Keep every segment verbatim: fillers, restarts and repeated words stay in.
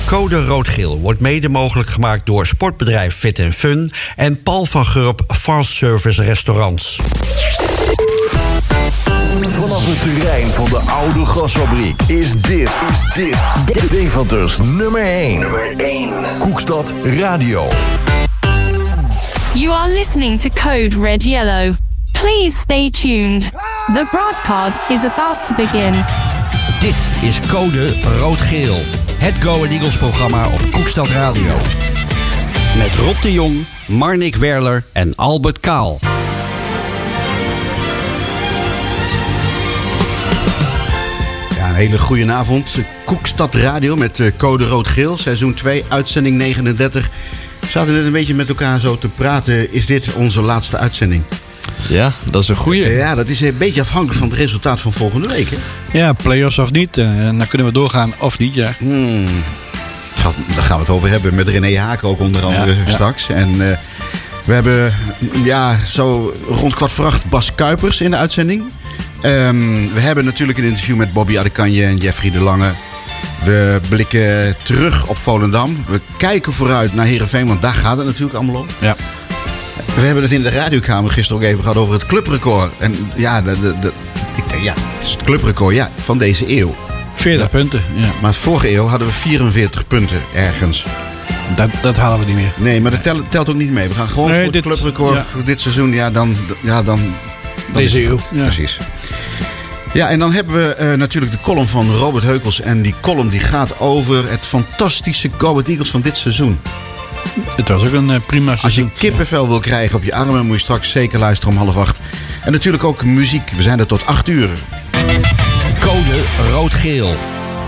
Code Rood-Geel wordt mede mogelijk gemaakt door sportbedrijf Fit en Fun en Paul van Gurp Fast Service Restaurants. Vanaf het terrein van de oude gasfabriek is dit, is dit Deventers nummer één. Nummer één. Koekstad Radio. You are listening to Code Red Yellow. Please stay tuned. The broadcast is about to begin. Dit is Code Rood-Geel. Het Go Ahead Eagles programma op Koekstad Radio. Met Rob de Jong, Marnik Werler en Albert Kaal. Ja, een hele goede avond. Koekstad Radio met Code Rood-Geel, seizoen twee, uitzending negenendertig. We zaten net een beetje met elkaar zo te praten. Is dit onze laatste uitzending? Ja, dat is een goeie. Ja, dat is een beetje afhankelijk van het resultaat van volgende week, hè? Ja, play-offs of niet. En dan kunnen we doorgaan of niet, ja. Hmm. Daar gaan we het over hebben met René Haken ook onder andere ja, straks. Ja. En uh, we hebben ja, zo rond kwart voor acht Bas Kuipers in de uitzending. Um, we hebben natuurlijk een interview met Bobby Adekanje en Jeffrey de Lange. We blikken terug op Volendam. We kijken vooruit naar Heerenveen, want daar gaat het natuurlijk allemaal om. Ja. We hebben het in de radiokamer gisteren ook even gehad over het clubrecord. En ja, de, de, de, ik denk, ja het is het clubrecord ja, van deze eeuw. veertig ja. punten, ja. Maar vorige eeuw hadden we vierenveertig punten ergens. Dat, dat halen we niet meer. Nee, maar dat telt, telt ook niet mee. We gaan gewoon nee, voor dit, het clubrecord ja. voor dit seizoen. Ja, dan... Ja, dan, dan deze eeuw. Ja. Precies. Ja, en dan hebben we uh, natuurlijk de column van Robert Heukels. En die column die gaat over het fantastische Go Ahead Eagles van dit seizoen. Het was ook een uh, prima seizoen. Als je kippenvel wil krijgen op je armen, moet je straks zeker luisteren om half acht. En natuurlijk ook muziek. We zijn er tot acht uur. Code Rood-Geel.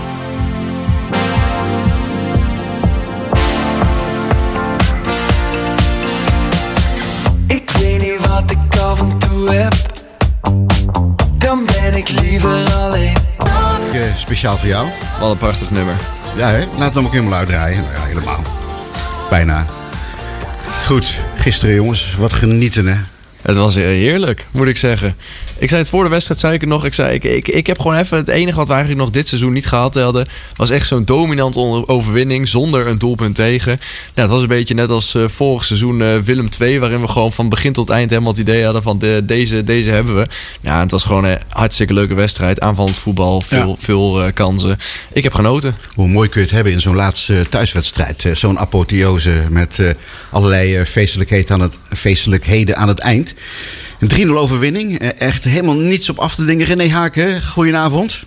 Ik weet niet wat ik af en toe heb. Dan ben ik liever alleen. Uh, speciaal voor jou. Wat een prachtig nummer. Ja, hè? Laat het hem ook helemaal uitdraaien. Nou ja, helemaal. Bijna. Goed, gisteren jongens, wat genieten hè. Het was heerlijk, moet ik zeggen. Ik zei het voor de wedstrijd, zei ik het nog. Ik zei, ik, ik, ik heb gewoon even het enige wat we eigenlijk nog dit seizoen niet gehad hadden. Was echt zo'n dominante overwinning zonder een doelpunt tegen. Ja, het was een beetje net als uh, vorig seizoen uh, Willem twee, waarin we gewoon van begin tot eind helemaal het idee hadden van de, deze, deze hebben we. Ja, het was gewoon een hartstikke leuke wedstrijd. Aanvallend voetbal, veel, ja. veel uh, kansen. Ik heb genoten. Hoe mooi kun je het hebben in zo'n laatste thuiswedstrijd. Uh, zo'n apotheose met uh, allerlei uh, feestelijkheden aan het, feestelijkheden aan het eind. Een drie nul overwinning. Echt helemaal niets op af te dingen. René Haken, goedenavond.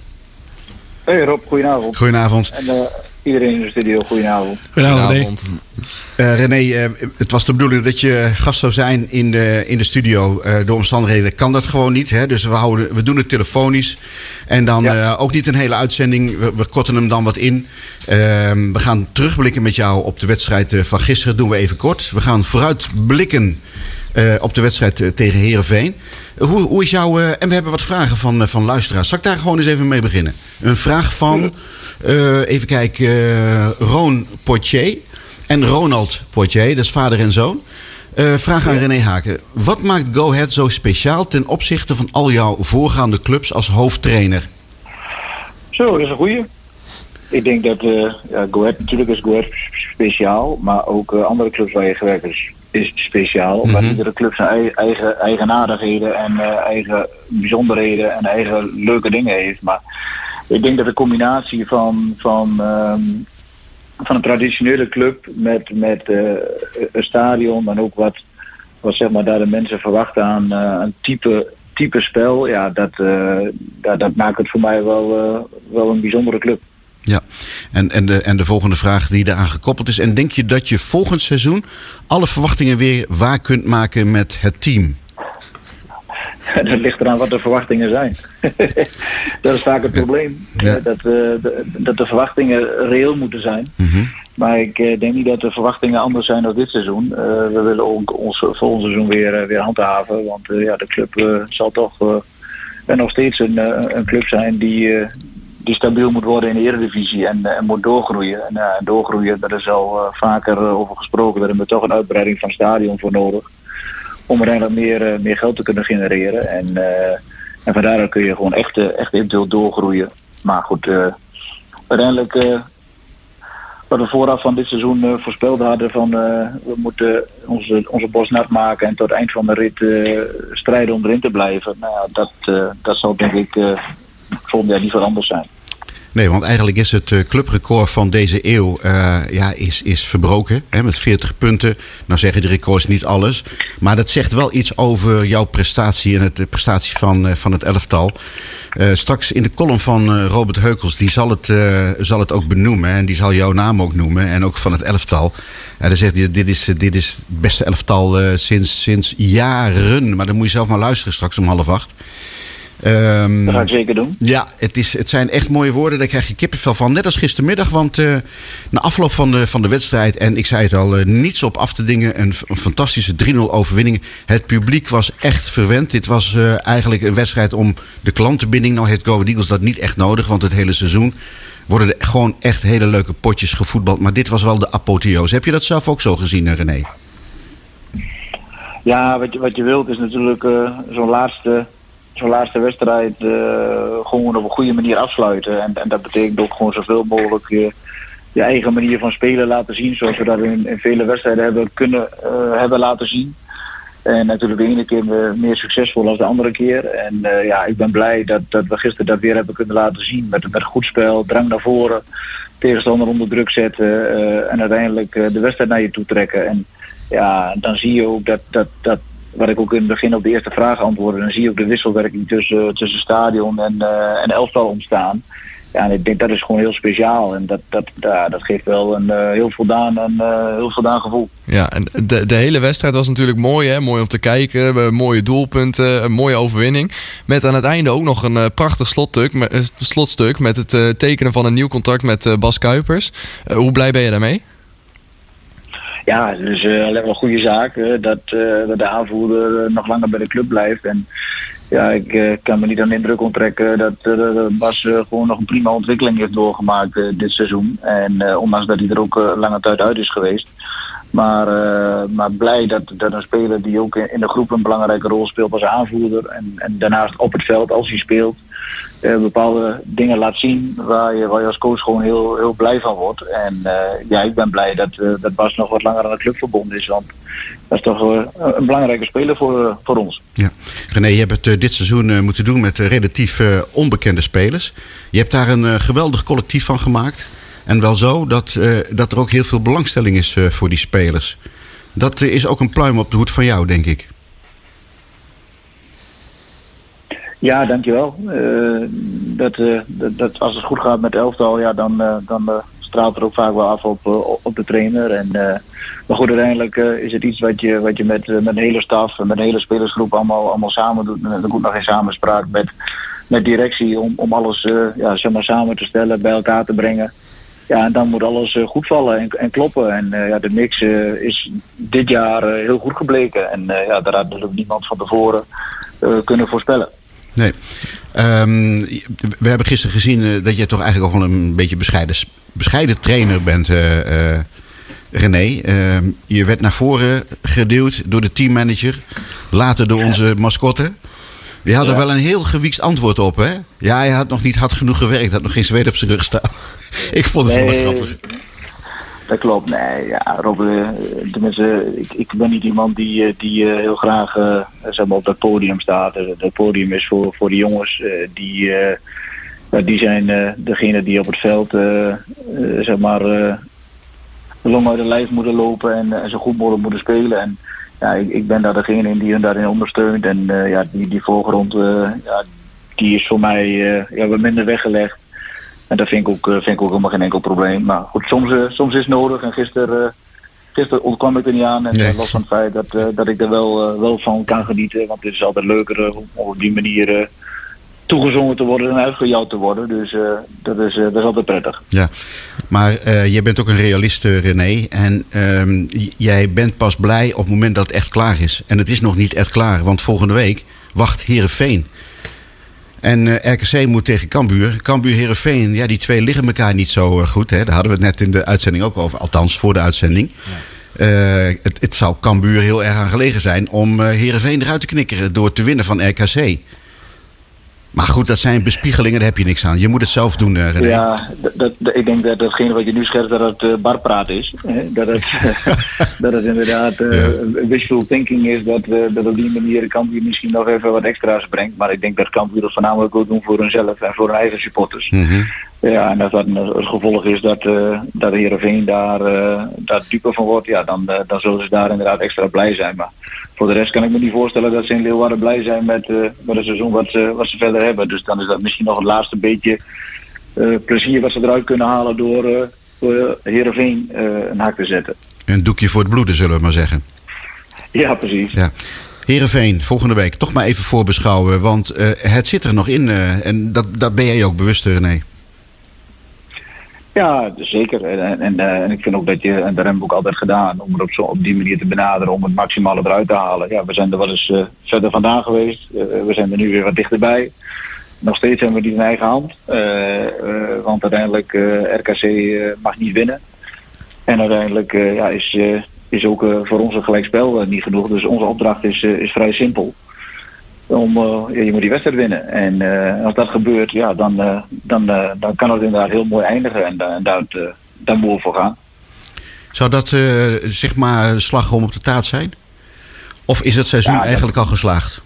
Hey Rob, goedenavond. Goedenavond. En uh, iedereen in de studio, goedenavond. Goedenavond. Uh, René, uh, het was de bedoeling dat je gast zou zijn in de, in de studio. Uh, door omstandigheden kan dat gewoon niet. Hè? Dus we, houden, we doen het telefonisch. En dan ja. uh, ook niet een hele uitzending. We, we korten hem dan wat in. Uh, we gaan terugblikken met jou op de wedstrijd van gisteren. Dat doen we even kort. We gaan vooruitblikken Uh, op de wedstrijd uh, tegen Heerenveen. Uh, hoe, hoe is jouw... Uh, en we hebben wat vragen van, uh, van luisteraars. Zal ik daar gewoon eens even mee beginnen? Een vraag van... Uh, even kijken... Uh, Roon Poitier en Ronald Poitier. Dat is vader en zoon. Uh, vraag aan René Haken. Wat maakt Go Ahead zo speciaal ten opzichte van al jouw voorgaande clubs als hoofdtrainer? Zo, dat is een goeie. Ik denk dat uh, ja, Go Ahead, natuurlijk is Go Ahead speciaal. Maar ook uh, andere clubs waar je gewerkt is... is speciaal, omdat mm-hmm. iedere club zijn eigen eigenaardigheden en uh, eigen bijzonderheden en eigen leuke dingen heeft. Maar ik denk dat de combinatie van, van, um, van een traditionele club met, met uh, een stadion en ook wat, wat zeg maar, daar de mensen verwachten aan uh, een type, type spel, ja, dat, uh, dat, dat maakt het voor mij wel, uh, wel een bijzondere club. Ja, en, en, de, en de volgende vraag die daaraan gekoppeld is. En denk je dat je volgend seizoen alle verwachtingen weer waar kunt maken met het team? Dat ligt eraan wat de verwachtingen zijn. Dat is vaak het probleem. Ja. Dat, uh, de, dat de verwachtingen reëel moeten zijn. Mm-hmm. Maar ik uh, denk niet dat de verwachtingen anders zijn dan dit seizoen. Uh, we willen ook ons volgend seizoen weer, uh, weer handhaven. Want uh, ja, de club uh, zal toch uh, nog steeds een, uh, een club zijn die... Uh, die stabiel moet worden in de Eredivisie en, en moet doorgroeien. En uh, doorgroeien, daar is al uh, vaker uh, over gesproken. Daar hebben we toch een uitbreiding van het stadion voor nodig. Om uiteindelijk meer, uh, meer geld te kunnen genereren. En, uh, en van daaruit kun je gewoon echt, uh, echt eventueel doorgroeien. Maar goed, uh, uiteindelijk uh, wat we vooraf van dit seizoen uh, voorspeld hadden van uh, we moeten onze, onze borst nat maken en tot het eind van de rit uh, strijden om erin te blijven. Nou ja, dat, uh, dat zal denk ik uh, volgend jaar niet veel anders zijn. Nee, want eigenlijk is het uh, clubrecord van deze eeuw uh, ja, is, is verbroken. Hè, met veertig punten. Nou zeggen de records niet alles. Maar dat zegt wel iets over jouw prestatie en het, de prestatie van, uh, van het elftal. Uh, straks in de column van uh, Robert Heukels, die zal het, uh, zal het ook benoemen. En die zal jouw naam ook noemen. En ook van het elftal. Uh, dan zegt hij, dit is, dit is het beste elftal uh, sinds, sinds jaren. Maar dan moet je zelf maar luisteren straks om half acht. Um, dat ga ik zeker doen. Ja, het, is, het zijn echt mooie woorden. Daar krijg je kippenvel van. Net als gistermiddag. Want uh, na afloop van de, van de wedstrijd. En ik zei het al, uh, niets op af te dingen. Een, een fantastische drie nul overwinning. Het publiek was echt verwend. Dit was uh, eigenlijk een wedstrijd om de klantenbinding. Nou heeft Go Ahead Eagles dat niet echt nodig. Want het hele seizoen worden er gewoon echt hele leuke potjes gevoetbald. Maar dit was wel de apotheose. Heb je dat zelf ook zo gezien, René? Ja, wat je, wat je wilt is natuurlijk uh, zo'n laatste... zo'n laatste wedstrijd uh, gewoon op een goede manier afsluiten. En, en dat betekent ook gewoon zoveel mogelijk je, je eigen manier van spelen laten zien. Zoals we dat in, in vele wedstrijden hebben kunnen uh, hebben laten zien. En natuurlijk de ene keer meer succesvol dan de andere keer. En uh, ja, ik ben blij dat, dat we gisteren dat weer hebben kunnen laten zien. Met, met goed spel, drang naar voren, tegenstander onder druk zetten. Uh, en uiteindelijk uh, de wedstrijd naar je toe trekken. En ja, dan zie je ook dat... dat, dat wat ik ook in het begin op de eerste vraag antwoordde, dan zie je ook de wisselwerking tussen, tussen stadion en, uh, en elftal ontstaan. Ja, en ik denk dat is gewoon heel speciaal. En dat, dat, ja, dat geeft wel een uh, heel voldaan en uh, heel voldaan gevoel. Ja, en de, de hele wedstrijd was natuurlijk mooi, hè? Mooi om te kijken. Mooie doelpunten, een mooie overwinning. Met aan het einde ook nog een uh, prachtig slotstuk met, uh, slotstuk met het uh, tekenen van een nieuw contract met uh, Bas Kuipers. Uh, hoe blij ben je daarmee? Ja, dus uh, alleen maar een goede zaak uh, dat, uh, dat de aanvoerder uh, nog langer bij de club blijft. En ja, ik uh, kan me niet aan de indruk onttrekken dat uh, Bas uh, gewoon nog een prima ontwikkeling heeft doorgemaakt uh, dit seizoen. En uh, ondanks dat hij er ook uh, lange tijd uit is geweest. Maar, uh, maar blij dat, dat een speler die ook in de groep een belangrijke rol speelt als aanvoerder. En, en daarnaast op het veld, als hij speelt, uh, bepaalde dingen laat zien waar je, waar je als coach gewoon heel, heel blij van wordt. En uh, ja, ik ben blij dat, uh, dat Bas nog wat langer aan de club verbonden is. Want dat is toch uh, een belangrijke speler voor, uh, voor ons. Ja. René, je hebt het uh, dit seizoen uh, moeten doen met uh, relatief uh, onbekende spelers. Je hebt daar een uh, geweldig collectief van gemaakt. En wel zo dat, uh, dat er ook heel veel belangstelling is uh, voor die spelers. Dat uh, is ook een pluim op de hoed van jou, denk ik. Ja, dankjewel. Uh, dat, uh, dat, dat als het goed gaat met elftal, ja, dan, uh, dan uh, straalt er ook vaak wel af op, uh, op de trainer. En, uh, maar goed, uiteindelijk uh, is het iets wat je, wat je met, uh, met een hele staf en met een hele spelersgroep allemaal, allemaal samen doet. En er komt nog geen samenspraak met, met directie om, om alles uh, ja, zeg maar samen te stellen, bij elkaar te brengen. Ja, en dan moet alles uh, goed vallen en, en kloppen. En uh, ja, de mix uh, is dit jaar uh, heel goed gebleken. En uh, ja, daar had natuurlijk niemand van tevoren uh, kunnen voorspellen. Nee. Um, we hebben gisteren gezien uh, dat je toch eigenlijk ook wel een beetje bescheiden, bescheiden trainer bent, uh, uh, René. Uh, je werd naar voren geduwd door de teammanager. Later door onze mascotte. Je had er ja. wel een heel gewiekst antwoord op, hè? Ja, hij had nog niet hard genoeg gewerkt. Had nog geen zweet op zijn rug staan. Ik vond het nee, wel grappig. Dat klopt. Nee, ja, Rob, uh, tenminste, ik, ik ben niet iemand die, die uh, heel graag uh, zeg maar op dat podium staat. Dat podium is voor, voor de jongens. Uh, die, uh, die zijn uh, degene die op het veld uh, uh, zeg maar uh, long uit de lijf moeten lopen en, uh, zo goed mogelijk moeten spelen. En ja, ik, ik ben daar degene in die hun daarin ondersteunt. En uh, ja, die, die voorgrond, uh, ja, die is voor mij uh, ja, wat minder weggelegd. En dat vind ik ook, uh, vind ik ook helemaal geen enkel probleem. Maar goed, soms, uh, soms is het nodig. En gisteren, uh, gisteren ontkwam ik er niet aan. En nee. uh, los van het feit dat, uh, dat ik er wel, uh, wel van kan genieten. Want het is altijd leuker uh, om op die manier uh, toegezongen te worden en uitgejouwd te worden. Dus uh, dat, is, uh, dat is altijd prettig. Ja, maar uh, jij bent ook een realist, uh, René. En uh, jij bent pas blij op het moment dat het echt klaar is. En het is nog niet echt klaar. Want volgende week wacht Heerenveen. En uh, R K C moet tegen Cambuur. Cambuur Heerenveen, ja, die twee liggen elkaar niet zo uh, goed. Hè? Daar hadden we het net in de uitzending ook over. Althans, voor de uitzending. Ja. Uh, het, het zou Cambuur heel erg aan gelegen zijn om uh, Heerenveen eruit te knikkeren door te winnen van R K C. Maar goed, dat zijn bespiegelingen, daar heb je niks aan. Je moet het zelf doen, uh, René. Ja, dat, dat, ik denk dat datgene wat je nu schetst, dat het uh, barpraat is. Hè? Dat, het, dat het inderdaad uh, ja. wishful thinking is, dat, uh, dat op die manier Cambuur misschien nog even wat extra's brengt. Maar ik denk dat Cambuur dat voornamelijk wil doen voor hunzelf en voor hun eigen supporters. Mm-hmm. Ja, en als dat het gevolg is dat, uh, dat Heerenveen daar, uh, daar dupe van wordt, ja, dan, uh, dan zullen ze daar inderdaad extra blij zijn. Maar voor de rest kan ik me niet voorstellen dat ze in Leeuwarden blij zijn met, uh, met het seizoen wat, uh, wat ze verder hebben. Dus dan is dat misschien nog het laatste beetje uh, plezier wat ze eruit kunnen halen door, uh, door Heerenveen uh, een haak te zetten. Een doekje voor het bloeden, zullen we maar zeggen. Ja, precies. Ja. Heerenveen, volgende week toch maar even voorbeschouwen, want uh, het zit er nog in uh, en dat, dat ben jij ook bewust, René. Ja, zeker. En, en, en ik vind ook dat je, en daar hebben we ook altijd gedaan, om het op, zo, op die manier te benaderen, om het maximale eruit te halen. Ja, we zijn er wel eens uh, verder vandaan geweest. Uh, we zijn er nu weer wat dichterbij. Nog steeds hebben we die in eigen hand. Uh, uh, want uiteindelijk uh, R K C uh, mag niet winnen. En uiteindelijk uh, ja, is, uh, is ook uh, voor ons een gelijkspel uh, niet genoeg. Dus onze opdracht is, uh, is vrij simpel. Om, uh, ja, je moet die wedstrijd winnen. En uh, als dat gebeurt, ja, dan, uh, dan, uh, dan kan het inderdaad heel mooi eindigen. En, uh, en daar, uh, daar moeten we voor gaan. Zou dat uh, zeg maar slagroom op de taart zijn? Of is het seizoen ja, eigenlijk al geslaagd?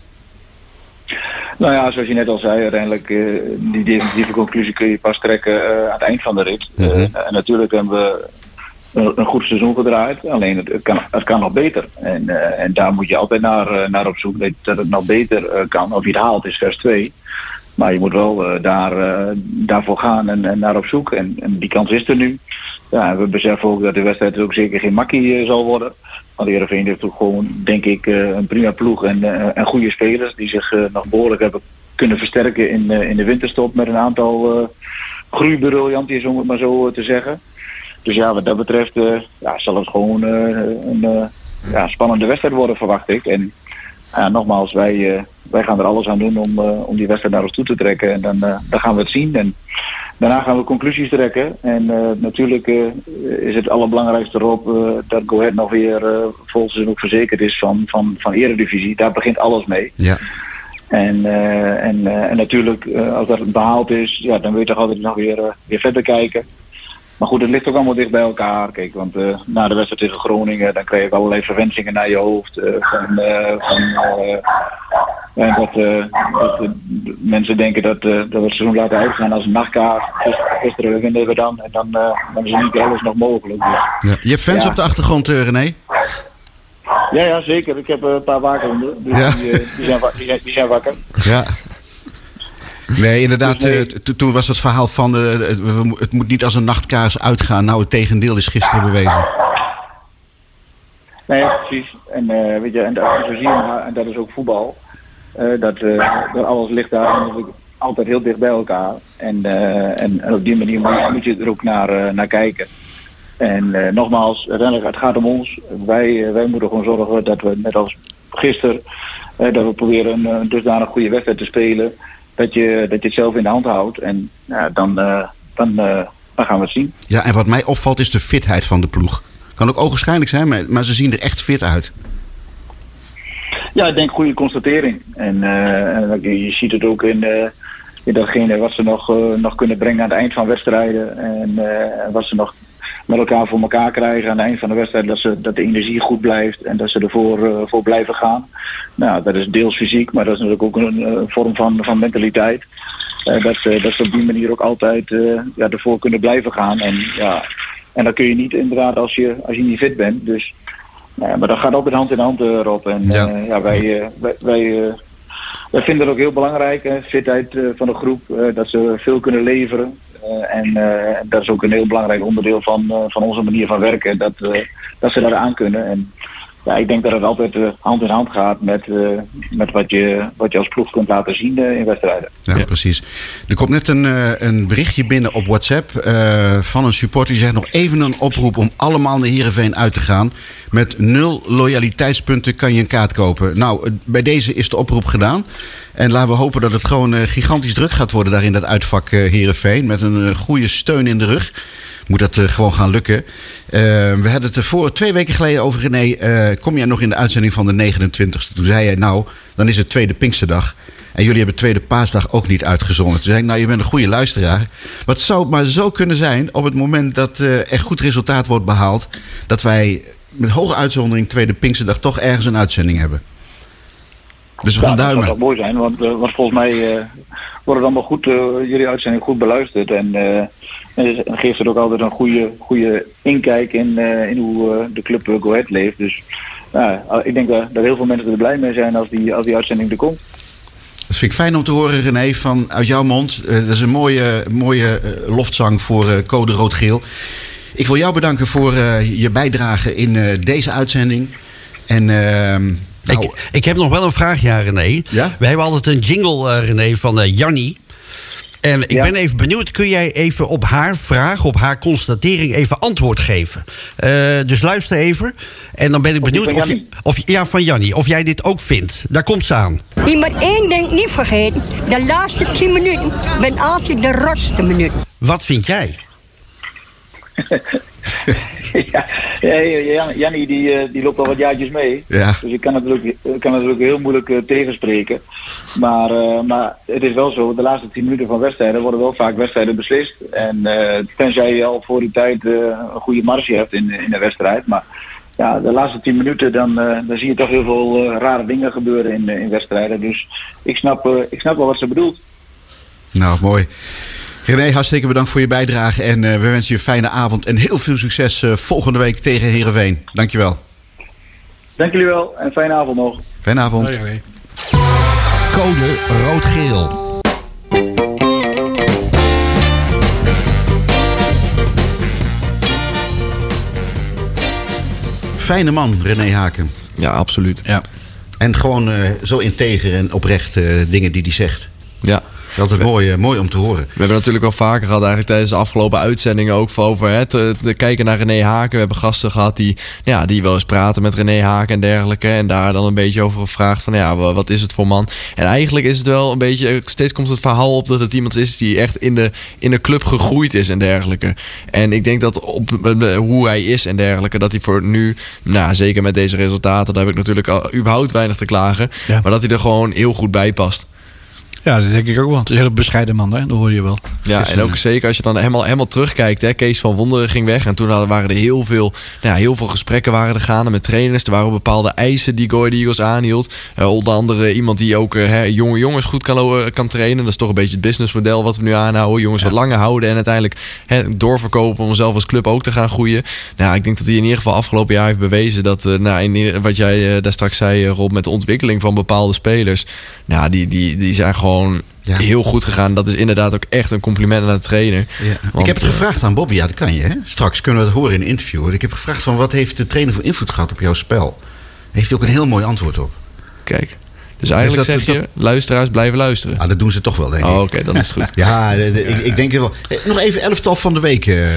Nou ja, zoals je net al zei, uiteindelijk uh, die definitieve conclusie kun je pas trekken uh, aan het eind van de rit. Uh-huh. Uh, en natuurlijk hebben we een goed seizoen gedraaid, alleen het, het, kan, het kan nog beter. En, uh, en daar moet je altijd naar, uh, naar op zoek, dat, dat het nog beter uh, kan. Of je het haalt is vers twee. Maar je moet wel uh, daar, uh, daarvoor gaan en, en naar op zoek. En, en die kans is er nu. Ja, en we beseffen ook dat de wedstrijd ook zeker geen makkie uh, zal worden. Want Heerenveen heeft ook gewoon, denk ik, uh, een prima ploeg en, uh, en goede spelers die zich uh, nog behoorlijk hebben kunnen versterken in, uh, in de winterstop met een aantal uh, groeibriljanties, om het maar zo uh, te zeggen. Dus ja, wat dat betreft uh, ja, zal het gewoon uh, een uh, ja, spannende wedstrijd worden, verwacht ik. En uh, nogmaals, wij, uh, wij gaan er alles aan doen om, uh, om die wedstrijd naar ons toe te trekken. En dan, uh, dan gaan we het zien. En daarna gaan we conclusies trekken. En uh, natuurlijk uh, is het allerbelangrijkste erop uh, dat Go Ahead nog weer uh, volgens seizoen ook verzekerd is van, van, van Eredivisie. Daar begint alles mee. Ja. En, uh, en, uh, en natuurlijk, uh, als dat behaald is, ja, dan wil je toch altijd nog weer, uh, weer verder kijken. Maar goed, het ligt ook allemaal dicht bij elkaar. Kijk, want uh, na de wedstrijd tegen Groningen, dan krijg je allerlei verwensingen naar je hoofd. Uh, van, uh, van, uh, en dat, uh, dat uh, mensen denken dat, uh, dat we het seizoen laten uitgaan als een nachtkaart. Dus gisteren winnen we dan en dan, uh, dan is er niet alles nog mogelijk. Dus, ja. Je hebt fans ja. op de achtergrond, uh, René? Ja, ja, zeker. Ik heb uh, een paar waakhonden. Dus ja. die, uh, die, zijn, die, zijn, die zijn wakker. Ja. Nee, inderdaad, dus nee. Uh, toen was het verhaal van uh, het moet niet als een nachtkaars uitgaan. Nou, het tegendeel is gisteren bewezen. Nee, ja, precies. En uh, weet je, en, en zo zie je, en dat is ook voetbal. Uh, dat, uh, dat alles ligt daar natuurlijk altijd heel dicht bij elkaar. En, uh, en, en op die manier moet je er ook naar, uh, naar kijken. En uh, nogmaals, uiteindelijk, het gaat om ons. Wij, uh, wij moeten gewoon zorgen dat we, net als gisteren, uh, dat we proberen een, een dusdanig goede wedstrijd te spelen. Dat je, dat je het zelf in de hand houdt. En ja, dan, uh, dan, uh, dan gaan we het zien. Ja, en wat mij opvalt is de fitheid van de ploeg. Kan ook ogenschijnlijk zijn, maar, maar ze zien er echt fit uit. Ja, ik denk goede constatering. En, uh, en je ziet het ook in, uh, in datgene wat ze nog, uh, nog kunnen brengen aan het eind van wedstrijden. En uh, wat ze nog met elkaar voor elkaar krijgen aan het eind van de wedstrijd. Dat, ze, dat de energie goed blijft en dat ze ervoor uh, voor blijven gaan. Nou, dat is deels fysiek, maar dat is natuurlijk ook een, een vorm van, van mentaliteit. Uh, dat, uh, dat ze op die manier ook altijd uh, ja, ervoor kunnen blijven gaan. En, ja, en dat kun je niet inderdaad als je, als je niet fit bent. Dus, uh, maar dat gaat altijd hand in hand uh, erop. En ja. Uh, ja, wij, uh, wij, wij, uh, wij vinden het ook heel belangrijk, hè, fitheid uh, van de groep. Uh, dat ze veel kunnen leveren. Uh, en uh, dat is ook een heel belangrijk onderdeel van, uh, van onze manier van werken. Dat, uh, dat ze daar aan kunnen. En ja, ik denk dat het altijd uh, hand in hand gaat met, uh, met wat, je, wat je als ploeg kunt laten zien uh, in wedstrijden. Ja, ja, precies. Er komt net een, uh, een berichtje binnen op WhatsApp uh, van een supporter. Die zegt nog even een oproep om allemaal naar Heerenveen uit te gaan. Met nul loyaliteitspunten kan je een kaart kopen. Nou, bij deze is de oproep gedaan. En laten we hopen dat het gewoon uh, gigantisch druk gaat worden daar in dat uitvak uh, Heerenveen. Met een uh, goede steun in de rug. Moet dat uh, gewoon gaan lukken. Uh, we hadden het er voor twee weken geleden over, René. Uh, kom jij nog in de uitzending van de negenentwintigste? Toen zei jij, nou, dan is het tweede Pinksterdag. En jullie hebben Tweede Paasdag ook niet uitgezonden. Toen zei ik, nou, je bent een goede luisteraar. Wat zou het maar zo kunnen zijn op het moment dat uh, er goed resultaat wordt behaald, dat wij met hoge uitzondering Tweede Pinksterdag toch ergens een uitzending hebben. Dus we ja, gaan duimen. Dat zou mooi zijn, want, uh, want volgens mij uh, wordt het allemaal goed, uh, jullie uitzending goed beluisterd. En, uh, en geeft het ook altijd een goede, goede inkijk in, uh, in hoe uh, de club uh, Go Ahead leeft. Dus uh, ik denk dat, dat heel veel mensen er blij mee zijn als die, als die uitzending er komt. Dat vind ik fijn om te horen, René, van uit jouw mond. Uh, dat is een mooie, mooie uh, loftzang voor uh, Code Rood-Geel. Ik wil jou bedanken voor uh, je bijdrage in uh, deze uitzending. En... Uh, Nou, ik, ik heb nog wel een vraagje aan René. Ja? We hebben altijd een jingle, uh, René, van uh, Jannie. En ik ja. ben even benieuwd, kun jij even op haar vraag, op haar constatering even antwoord geven? Uh, dus luister even. En dan ben ik benieuwd of, je, of ja, van Jannie, of jij dit ook vindt. Daar komt ze aan. Je moet één ding niet vergeten. De laatste tien minuten ben altijd de rotste minuten. Wat vind jij? ja, ja, Jannie die, die loopt al wat jaartjes mee. Ja. Dus ik kan natuurlijk, kan natuurlijk heel moeilijk uh, tegenspreken. Maar, uh, maar het is wel zo, de laatste tien minuten van wedstrijden worden wel vaak wedstrijden beslist. En uh, tenzij je al voor die tijd uh, een goede marge hebt in, in de wedstrijd. Maar ja, de laatste tien minuten dan, uh, dan zie je toch heel veel uh, rare dingen gebeuren in, uh, in wedstrijden. Dus ik snap, uh, ik snap wel wat ze bedoelt. Nou, mooi. René, hartstikke bedankt voor je bijdrage. En uh, we wensen je een fijne avond en heel veel succes uh, volgende week tegen Heerenveen. Dankjewel. Dank jullie wel en fijne avond nog. Fijne avond. Hoi, René. Code Rood-Geel. Fijne man, René Haken. Ja, absoluut. Ja. En gewoon uh, zo integer en oprecht uh, dingen die hij zegt. Ja. Dat is mooi, uh, mooi om te horen. We hebben natuurlijk wel vaker gehad eigenlijk tijdens de afgelopen uitzendingen ook over het te, te kijken naar René Haken. We hebben gasten gehad die, ja, die wel eens praten met René Haken en dergelijke. En daar dan een beetje over gevraagd van ja, wat is het voor man? En eigenlijk is het wel een beetje, steeds komt het verhaal op dat het iemand is die echt in de, in de club gegroeid is en dergelijke. En ik denk dat op hoe hij is en dergelijke, dat hij voor nu, nou zeker met deze resultaten, daar heb ik natuurlijk al überhaupt weinig te klagen. Ja. Maar dat hij er gewoon heel goed bij past. Ja, dat denk ik ook wel. Het is een hele bescheiden man, hè? Dat hoor je wel. Ja, dus, en ook uh, zeker als je dan helemaal, helemaal terugkijkt. Hè, Kees van Wonderen ging weg. En toen waren er heel veel, nou ja, heel veel gesprekken waren er gaande met trainers. Er waren bepaalde eisen die Go Ahead Eagles aanhield. Uh, onder andere iemand die ook uh, hè, jonge jongens goed kan, kan trainen. Dat is toch een beetje het businessmodel wat we nu aanhouden. Jongens ja. wat langer houden en uiteindelijk hè, doorverkopen om zelf als club ook te gaan groeien. Nou, ik denk dat hij in ieder geval afgelopen jaar heeft bewezen dat, uh, nou, in, wat jij uh, daar straks zei, Rob, met de ontwikkeling van bepaalde spelers. Nou, die, die, die zijn gewoon... Ja. Heel goed gegaan. Dat is inderdaad ook echt een compliment aan de trainer. Ja. Want, ik heb het gevraagd aan Bobby. Ja, dat kan je. Hè? Straks kunnen we het horen in een interview. Ik heb gevraagd van wat heeft de trainer voor invloed gehad op jouw spel? Heeft hij ook een heel mooi antwoord op. Kijk. Dus eigenlijk dus dat, zeg je, dat, luisteraars blijven luisteren. Ah, dat doen ze toch wel, denk ik. Oh, oké, okay, dan is het goed. ja, de, de, ik, ik denk het wel. Nog even elftal van de week. Uh.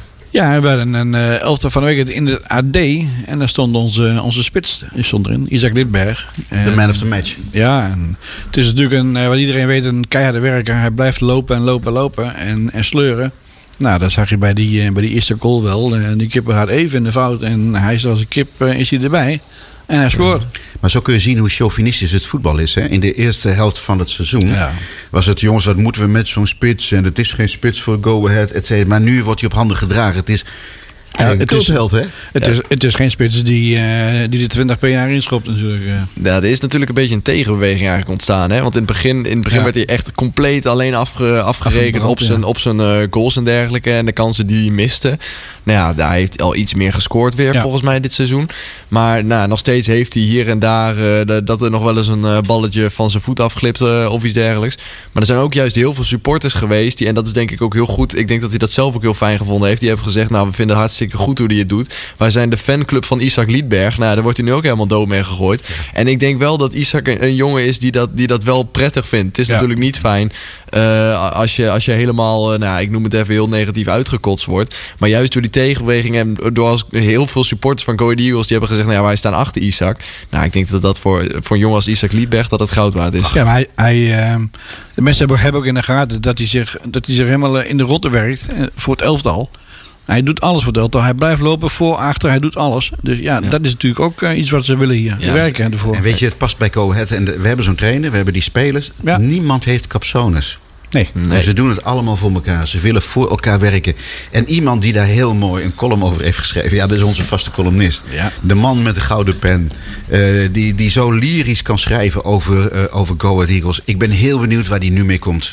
Ja, we hadden een uh, elftal van de week in het A D. En daar stond onze, onze spits stond erin, Isaac Lidberg. De man of the match. Ja, en het is natuurlijk een, uh, wat iedereen weet, een keiharde werker. Hij blijft lopen en lopen en lopen en, en sleuren. Nou, dat zag je bij die, uh, bij die eerste goal wel. Uh, die kipper gaat even in de fout en hij is als een kip uh, is hij erbij. En hij scoort. Ja. Maar zo kun je zien hoe chauvinistisch het voetbal is. Hè? In de eerste helft van het seizoen ja. was het, jongens, wat moeten we met zo'n spits? En het is geen spits voor Go Ahead, et cetera. Maar nu wordt hij op handen gedragen. Het is ja, een het cultheld, hè? Het, ja. is, het is geen spits die, uh, die de twintig per jaar inschopt natuurlijk. Uh. Ja, er is natuurlijk een beetje een tegenbeweging eigenlijk ontstaan. Hè? Want in het begin, in het begin ja. werd hij echt compleet alleen afge, afgerekend op zijn, ja. op zijn uh, goals en dergelijke. En de kansen die hij miste. Nou ja, daar heeft hij al iets meer gescoord weer ja. volgens mij dit seizoen. Maar nou, nog steeds heeft hij hier en daar uh, de, dat er nog wel eens een uh, balletje van zijn voet afglipt uh, of iets dergelijks. Maar er zijn ook juist heel veel supporters geweest. Die, en dat is denk ik ook heel goed. Ik denk dat hij dat zelf ook heel fijn gevonden heeft. Die hebben gezegd, nou we vinden het hartstikke goed hoe hij het doet. Wij zijn de fanclub van Isaac Lidberg. Nou, daar wordt hij nu ook helemaal dood mee gegooid. Ja. En ik denk wel dat Isaac een, een jongen is die dat, die dat wel prettig vindt. Het is ja. natuurlijk niet fijn uh, als, je, als je helemaal, uh, nou ik noem het even heel negatief uitgekotst wordt. Maar juist door die tegenbeweging en door als heel veel supporters van Go Ahead Eagles die hebben gezegd, nou ja, wij staan achter Isaac. Nou, ik denk dat dat voor, voor een jongen als Isaac Lidberg dat het goud waard is. Ja, maar hij, hij, uh, de mensen hebben, hebben ook in de gaten dat hij zich, dat hij zich helemaal in de rotte werkt uh, voor het elftal. Hij doet alles voor Delta. Hij blijft lopen voor, achter. Hij doet alles. Dus ja, ja. dat is natuurlijk ook uh, iets wat ze willen hier. Ja, werken ervoor. En weet je, het past bij Go Ahead. En de, we hebben zo'n trainer, we hebben die spelers. Ja. Niemand heeft capsones. Nee. nee. Ze doen het allemaal voor elkaar. Ze willen voor elkaar werken. En iemand die daar heel mooi een column over heeft geschreven. Ja, dat is onze vaste columnist. Ja. De man met de gouden pen. Uh, die, die zo lyrisch kan schrijven over, uh, over Go Ahead Eagles. Ik ben heel benieuwd waar die nu mee komt.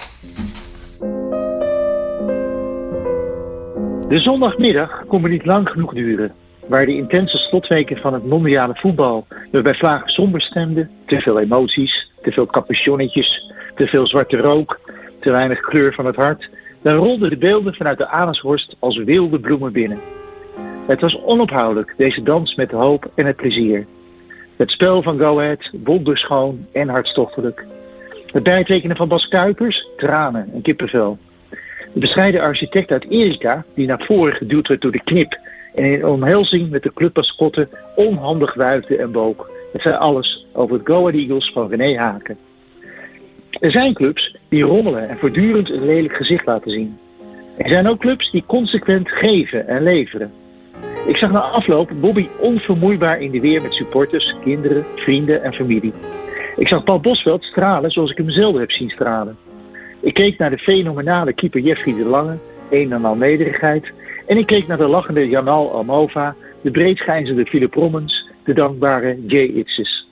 De zondagmiddag kon maar niet lang genoeg duren. Waar de intense slotweken van het mondiale voetbal me bij vlagen somber stemden. Te veel emoties, te veel capuchonnetjes, te veel zwarte rook, te weinig kleur van het hart. Dan rolden de beelden vanuit de Amersfoort als wilde bloemen binnen. Het was onophoudelijk, deze dans met de hoop en het plezier. Het spel van Go Ahead, wonderschoon en hartstochtelijk. Het bijtekenen van Bas Kuipers, tranen en kippenvel. De bescheiden architect uit Erika, die naar voren geduwd werd door de knip en in omhelzing met de clubmascotte onhandig wuifde en boog. Het zei alles over het Go Ahead Eagles van René Haken. Er zijn clubs die rommelen en voortdurend een lelijk gezicht laten zien. Er zijn ook clubs die consequent geven en leveren. Ik zag na afloop Bobby onvermoeibaar in de weer met supporters, kinderen, vrienden en familie. Ik zag Paul Bosveld stralen zoals ik hem zelden heb zien stralen. Ik keek naar de fenomenale keeper Jeffrey de Lange, een en al nederigheid. En ik keek naar de lachende Janal Almova, de breedschijnzende Philip Rommens, de dankbare Jay Itzes.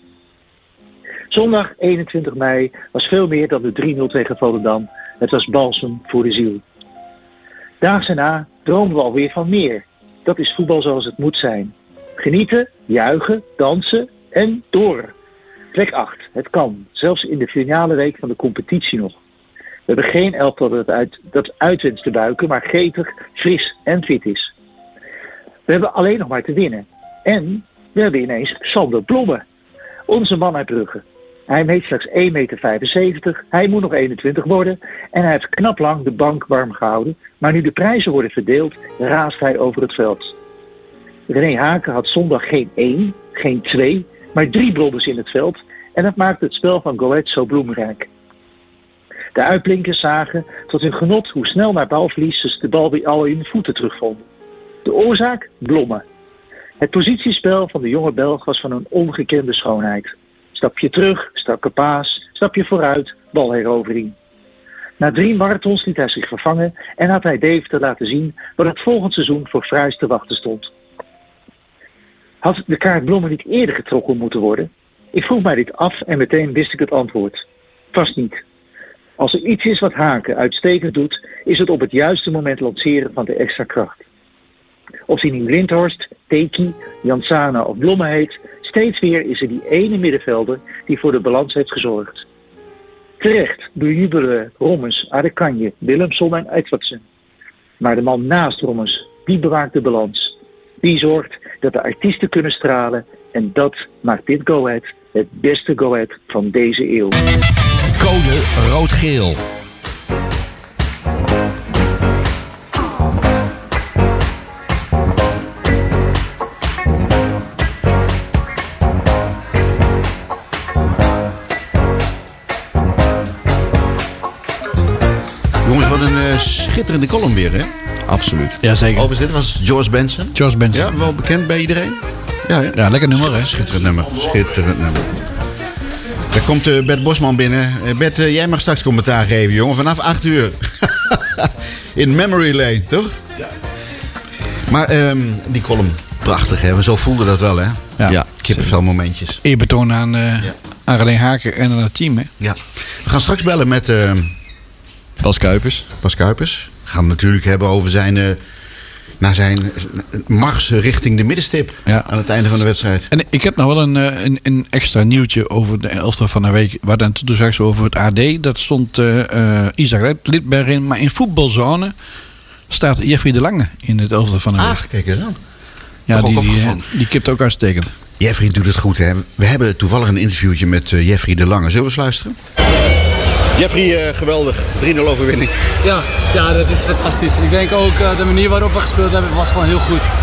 Zondag eenentwintig mei was veel meer dan de drie nul tegen Volendam. Het was balsem voor de ziel. Daags erna dromen we alweer van meer. Dat is voetbal zoals het moet zijn. Genieten, juichen, dansen en door. Plek acht, het kan. Zelfs in de finale week van de competitie nog. We hebben geen elftal dat uit, dat uitwenst te buiken, maar gretig, fris en fit is. We hebben alleen nog maar te winnen. En we hebben ineens Sander Blomme. Onze man uit Brugge. Hij meet slechts één meter vijfenzeventig, hij moet nog eenentwintig worden en hij heeft knap lang de bank warm gehouden. Maar nu de prijzen worden verdeeld, raast hij over het veld. René Haken had zondag geen één, geen twee, maar drie blodders in het veld en dat maakte het spel van Go Ahead zo bloemrijk. De uitblinkers zagen tot hun genot hoe snel na balverlies ze de bal weer al in de voeten terugvonden. De oorzaak? Blomme. Het positiespel van de jonge Belg was van een ongekende schoonheid. Stapje terug, strakke paas, stapje vooruit, balherovering. Na drie marathons liet hij zich vervangen en had hij Deventer laten zien wat het volgend seizoen voor Fruis te wachten stond. Had de kaart Blomme niet eerder getrokken moeten worden? Ik vroeg mij dit af en meteen wist ik het antwoord. Vast niet. Als er iets is wat Haken uitstekend doet, is het op het juiste moment lanceren van de extra kracht. Of hij nu Lindhorst, Teki, Jansana of Blomme heet, steeds weer is er die ene middenvelder die voor de balans heeft gezorgd. Terecht bejubelen Rommens, Adekanje, Willemson en Edwardsen. Maar de man naast Rommens, die bewaakt de balans. Die zorgt dat de artiesten kunnen stralen en dat maakt dit Go Ahead het beste Go Ahead van deze eeuw. Code rood-geel. Jongens, wat een uh, schitterende column weer, hè? Absoluut. Ja, zeker. Overigens, dit was George Benson. George Benson. Ja, wel bekend bij iedereen. Ja, ja. ja lekker nummer, hè? Schitterend nummer. Schitterend nummer. Daar komt uh, Bert Bosman binnen. Uh, Bert, uh, jij mag straks commentaar geven, jongen. Vanaf acht uur. In Memory Lane, toch? Ja. Maar um, die column, prachtig, hè? Zo voelde dat wel, hè? Ja. ja Kippenvel momentjes. Eerbetoon aan, uh, ja. aan René Haken en aan het team, hè? Ja. We gaan straks bellen met... Uh, Bas Kuipers. Bas Kuipers. We gaan het natuurlijk hebben over zijn... Uh, naar zijn mars richting de middenstip ja. aan het einde van de wedstrijd. En ik heb nog wel een, een, een extra nieuwtje over de elftal van de week. Waar dan toen straks over het A D. Dat stond uh, uh, Isaac Lidberg in. Maar in voetbalzone staat Jeffrey de Lange in het elftal van de week. Ah, kijk eens aan. Ja, die, die, die kipt ook uitstekend. Jeffrey doet het goed, hè. We hebben toevallig een interviewtje met uh, Jeffrey de Lange. Zullen we eens luisteren? Jeffrey, uh, geweldig. drie nul overwinning. Ja, ja, dat is fantastisch. Ik denk ook uh, de manier waarop we gespeeld hebben was gewoon heel goed.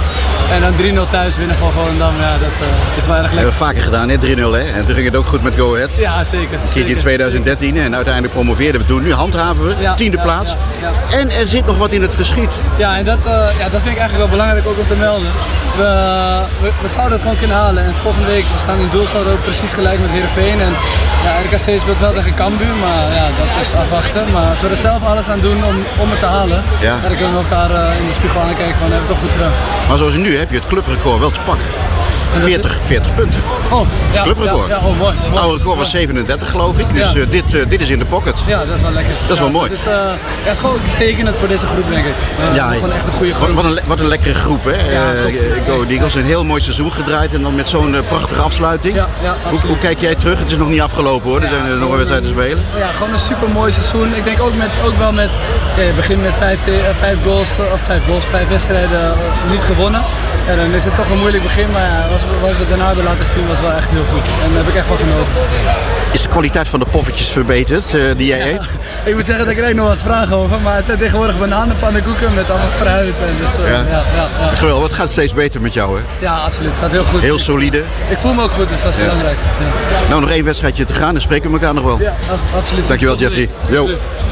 En dan drie nul thuis winnen van Volendam, ja, dat uh, is wel erg lekker. Hebben we vaker gedaan, hè? drie nul, hè? En toen ging het ook goed met Go Ahead. Ja, zeker. Je zit in twintig dertien en uiteindelijk promoveerden we toen. Nu handhaven we, ja, tiende ja, plaats. Ja, ja. En er zit nog wat in het verschiet. Ja, en dat, uh, ja, dat vind ik eigenlijk wel belangrijk ook om te melden. We, we, we zouden het gewoon kunnen halen. En volgende week, we staan in doel, zouden we ook precies gelijk met Heerenveen. En ja, R K C speelt wel tegen Cambuur, maar ja, dat is afwachten. Maar als we er zelf alles aan doen om, om het te halen, ja. dan kunnen we elkaar uh, in de spiegel aankijken van, hebben we het toch goed gedaan. Maar zoals nu heb je het clubrecord wel te pakken. veertig, veertig punten. Oh, ja, clubrecord. Ja, ja, oh, mooi. mooi. Oude record was zevenendertig, geloof ik. Dus ja. uh, dit, uh, dit is in de pocket. Ja, dat is wel lekker. Dat is ja, wel mooi. Het is, uh, ja, het is gewoon tekenend voor deze groep, denk ik. Uh, ja, gewoon echt een goede groep. Wat, wat, een, wat een lekkere groep, hè? Ja, uh, Go Ahead Eagles, een heel mooi seizoen gedraaid en dan met zo'n uh, prachtige afsluiting. Ja, ja, hoe, hoe kijk jij terug? Het is nog niet afgelopen, hoor. Er ja, zijn er nog een wedstrijd te spelen. Ja, gewoon een super mooi seizoen. Ik denk ook, met, ook wel met. Ja, je begint met vijf, te, uh, vijf goals, uh, of vijf goals, vijf wedstrijden uh, niet gewonnen. En dan is het toch een moeilijk begin, maar ja, wat, wat we daarna hebben laten zien was wel echt heel goed. En daar heb ik echt van genoten. Is de kwaliteit van de poffertjes verbeterd uh, die jij ja, eet? Ik moet zeggen dat ik er nog wel eens vragen over, maar het zijn tegenwoordig bananenpannenkoeken met allemaal fruit. En dus, uh, ja. Ja, ja, ja. Geweldig, het gaat steeds beter met jou, hè? Ja, absoluut. Het gaat heel goed. Heel solide. Ik, ik voel me ook goed, dus dat is ja. belangrijk. Ja. Nou, nog één wedstrijdje te gaan, dan spreken we elkaar nog wel. Ja, absoluut. Dankjewel, Jeffrey. Jo.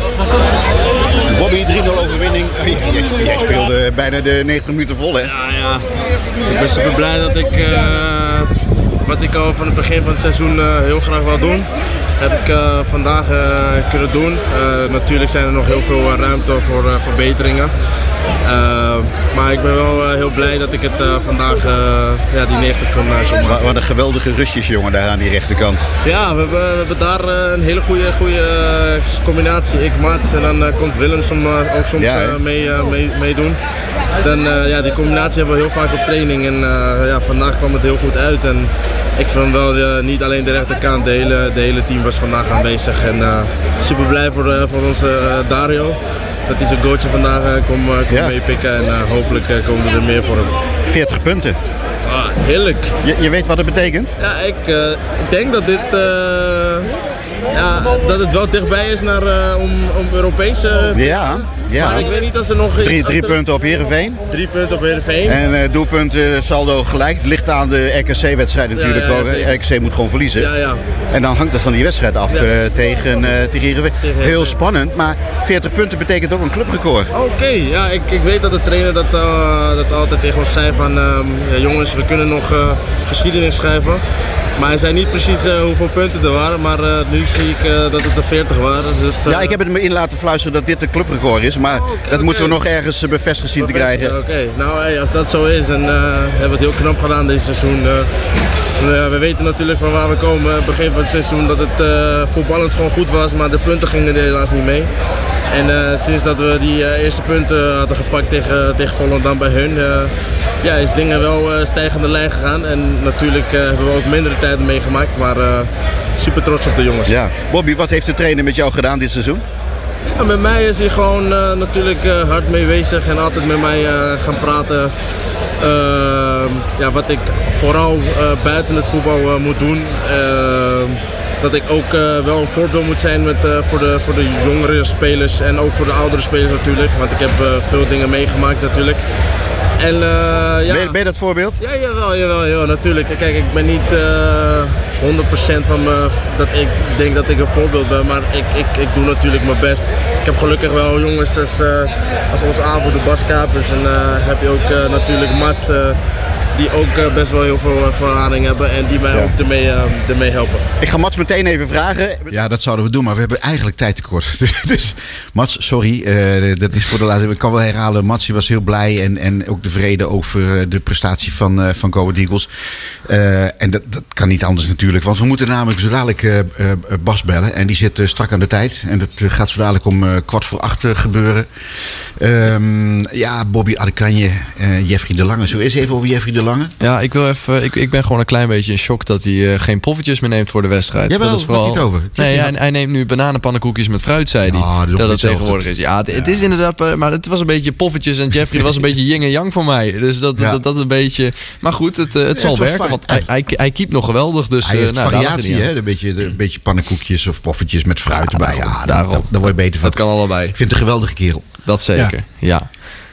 Bobby, drie nul overwinning. Jij, jij speelde bijna de negentig minuten vol, hè? Ja, ja. Ik ben super blij dat ik, uh, wat ik al van het begin van het seizoen uh, heel graag wil doen, heb ik uh, vandaag uh, kunnen doen. Uh, natuurlijk zijn er nog heel veel uh, ruimte voor uh, verbeteringen. Uh, maar ik ben wel uh, heel blij dat ik het uh, vandaag uh, ja, die negentig kon, uh, kon maken. Wat een geweldige rustjes, jongen, daar aan die rechterkant. Ja, we hebben, we hebben daar uh, een hele goede, goede uh, combinatie. Ik, Mats en dan uh, komt Willems om, uh, ook soms ja, uh, mee, uh, mee, meedoen. Dan, uh, ja, die combinatie hebben we heel vaak op training en uh, ja, vandaag kwam het heel goed uit. En ik vind wel uh, niet alleen de rechterkant, de hele, de hele team was vandaag aanwezig. En uh, super blij voor, uh, voor onze uh, Dario. Dat hij zijn goaltje vandaag uh, komt uh, kom ja. meepikken en uh, hopelijk uh, komen er meer voor hem. veertig punten. Ah, heerlijk. Je, je weet wat het betekent? Ja, ik, uh, ik denk dat dit... Uh, ja, dat het wel dichtbij is naar, uh, om, om Europese... Ja, ja. Maar ik weet niet als er nog... Drie, drie punten op Heerenveen. Drie punten op Heerenveen. En uh, doelpunten saldo gelijk. Het ligt aan de R K C-wedstrijd natuurlijk. Ja, ja, ja, R K C moet gewoon verliezen. Ja, ja. En dan hangt dat van die wedstrijd af ja. uh, tegen, uh, tegen Heerenveen. Heel spannend, maar veertig punten betekent ook een clubrecord. Oké, okay, ja, ik, ik weet dat de trainer dat, uh, dat altijd tegen ons zei van... Uh, ja, jongens, we kunnen nog uh, geschiedenis schrijven. Maar hij zei niet precies uh, hoeveel punten er waren, maar uh, nu zie ik uh, dat het er veertig waren. Dus, uh... Ja, ik heb het me in laten fluisteren dat dit de clubrecord is, maar oh, okay, dat okay. moeten we nog ergens uh, bevestigd zien bevestigd, te krijgen. Oké, okay. Nou hey, als dat zo is, dan uh, hebben we het heel knap gedaan dit seizoen. Uh, uh, we weten natuurlijk van waar we komen, begin van het seizoen, dat het uh, voetballend gewoon goed was, maar de punten gingen er helaas niet mee. En uh, sinds dat we die uh, eerste punten hadden gepakt tegen, tegen Volendam bij hun, uh, ja, is dingen wel uh, stijgende lijn gegaan. En natuurlijk uh, hebben we ook mindere tijden meegemaakt, maar uh, super trots op de jongens. Ja. Bobby, wat heeft de trainer met jou gedaan dit seizoen? Ja, met mij is hij gewoon uh, natuurlijk uh, hard mee bezig en altijd met mij uh, gaan praten. Uh, ja, wat ik vooral uh, buiten het voetbal uh, moet doen. Uh, Dat ik ook uh, wel een voorbeeld moet zijn met, uh, voor, de, voor de jongere spelers en ook voor de oudere spelers natuurlijk. Want ik heb uh, veel dingen meegemaakt natuurlijk. En, uh, ja. ben, je, ben je dat voorbeeld? Ja, jawel, jawel, jawel, natuurlijk. Kijk, ik ben niet uh, honderd procent van me dat ik denk dat ik een voorbeeld ben, maar ik, ik, ik doe natuurlijk mijn best. Ik heb gelukkig wel jongens als, uh, als onze aanvoerder Bas Kapers en uh, heb je ook uh, natuurlijk Mats. Uh, die ook uh, best wel heel veel ervaring hebben en die mij ja. ook ermee, uh, ermee helpen. Ik ga Mats meteen even vragen. Ja, dat zouden we doen, maar we hebben eigenlijk tijd tekort. Dus Mats, sorry, uh, dat is voor de laatste. Ik kan wel herhalen, Mats was heel blij en, en ook tevreden over de prestatie van, uh, van Go Ahead Eagles. Uh, en dat, dat kan niet anders natuurlijk, want we moeten namelijk zo dadelijk uh, uh, Bas bellen. En die zit uh, strak aan de tijd. En dat uh, gaat zo dadelijk om uh, kwart voor acht uh, gebeuren. Um, ja, Bobby Adekanje, uh, Jeffrey de Lange. Zo eerst even over Jeffrey de Lange. Ja, ik wil even. Ik, ik ben gewoon een klein beetje in shock dat hij uh, geen poffertjes meer neemt voor de wedstrijd. Jawel, dat is vooral... wat hij het over? Nee, hij, hij neemt nu bananenpannenkoekjes met fruit, zei hij. Oh, dat dat het tegenwoordig is. Ja, het, ja. het is inderdaad. Maar het was een beetje poffertjes en Jeffrey was een beetje yin en yang voor mij. Dus dat, ja. dat, dat een beetje. Maar goed, het, het ja, zal het werken, want hij, hij, hij keept nog geweldig. Dus hij heeft uh, nou, variatie, hè? Een beetje, een beetje pannenkoekjes of poffertjes met fruit ja, erbij. Ja, daarom. Daar word je beter van. Dat kan allebei. Ik vind het een geweldige kerel. Dat zeker, ja. ja.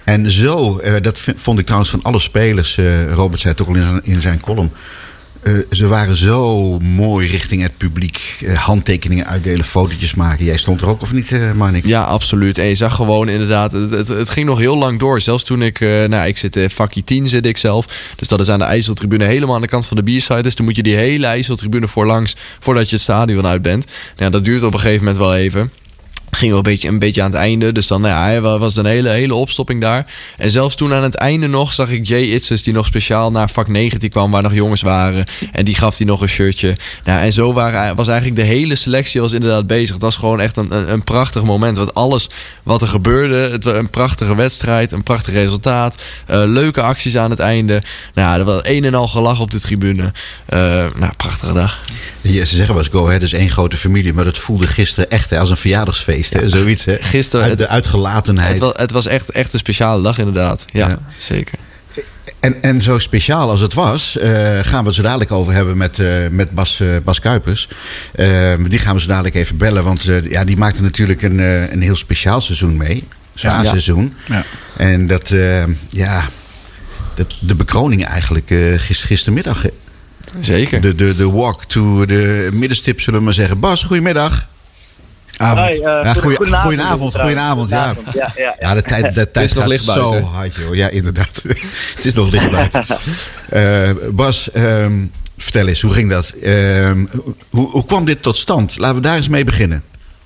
En zo, uh, dat v- vond ik trouwens van alle spelers, uh, Robert zei het ook al in zijn, in zijn column. Uh, ze waren zo mooi richting het publiek. Uh, handtekeningen uitdelen, fotootjes maken. Jij stond er ook of niet, uh, Marnik? Ja, absoluut. En je zag gewoon inderdaad, het, het, het ging nog heel lang door. Zelfs toen ik, uh, nou ik zit in vakje tien zit ik zelf. Dus dat is aan de IJsseltribune helemaal aan de kant van de B-side. Dus dan moet je die hele IJsseltribune voorlangs voordat je het stadion uit bent. Nou, dat duurt op een gegeven moment wel even. Ging wel een beetje, een beetje aan het einde. Dus dan nou ja, was een hele, hele opstopping daar. En zelfs toen aan het einde nog zag ik Jay Itzes die nog speciaal naar vak negentien kwam, waar nog jongens waren. En die gaf hij nog een shirtje. Nou, en zo waren, was eigenlijk de hele selectie was inderdaad bezig. Het was gewoon echt een, een, een prachtig moment. Want alles wat er gebeurde, het was een prachtige wedstrijd, een prachtig resultaat. Uh, leuke acties aan het einde. Nou, er was een en al gelach op de tribune. Uh, nou, prachtige dag. Ja, ze zeggen wel eens Go Ahead is één grote familie, maar dat voelde gisteren echt hè, als een verjaardagsfeest. Ja, zoiets, hè? Gisteren, Uit de uitgelatenheid. Het was, het was echt, echt een speciale dag, inderdaad. Ja, ja. Zeker. En, en zo speciaal als het was, uh, gaan we het zo dadelijk over hebben met, uh, met Bas, uh, Bas Kuipers. Uh, die gaan we zo dadelijk even bellen, want uh, ja, die maakte natuurlijk een, uh, een heel speciaal seizoen mee. Zo'n ja. seizoen. Ja. En dat, uh, ja, de, de bekroning eigenlijk uh, gister, gistermiddag. Hè? Zeker. De, de, de walk to de middenstip, zullen we maar zeggen. Bas, goedemiddag. Avond. Hi, uh, ja, goeie, goedenavond. Goedenavond, goedenavond. Ja. Ja, ja, ja. ja, de tijd, de tijd gaat gaat zo hard, joh. Ja, inderdaad. Het is nog licht buiten. uh, Bas, um, vertel eens, hoe ging dat? Um, hoe, hoe kwam dit tot stand? Laten we daar eens mee beginnen.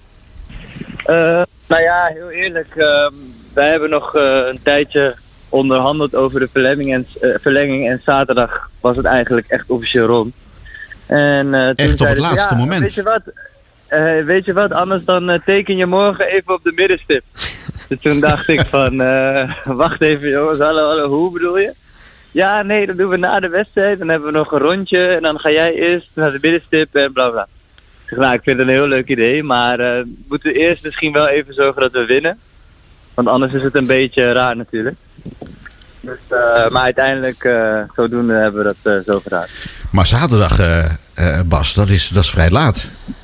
Uh, nou ja, heel eerlijk. Uh, wij hebben nog uh, een tijdje onderhandeld over de verlenging en, uh, verlenging. En zaterdag was het eigenlijk echt officieel rond. En, uh, toen echt op het laatste ja, moment? Weet je wat? Uh, weet je wat, anders dan uh, teken je morgen even op de middenstip. Dus toen dacht ik van, uh, wacht even jongens, hallo, hallo, hoe bedoel je? Ja, nee, dat doen we na de wedstrijd. Dan hebben we nog een rondje en dan ga jij eerst naar de middenstip en bla bla. Ik zeg, nou, ik vind het een heel leuk idee, maar uh, we moeten eerst misschien wel even zorgen dat we winnen. Want anders is het een beetje raar natuurlijk. Dus, uh, maar uiteindelijk, uh, zodoende hebben we dat uh, zo gedaan. Maar zaterdag, uh, uh, Bas, dat is, dat is vrij laat.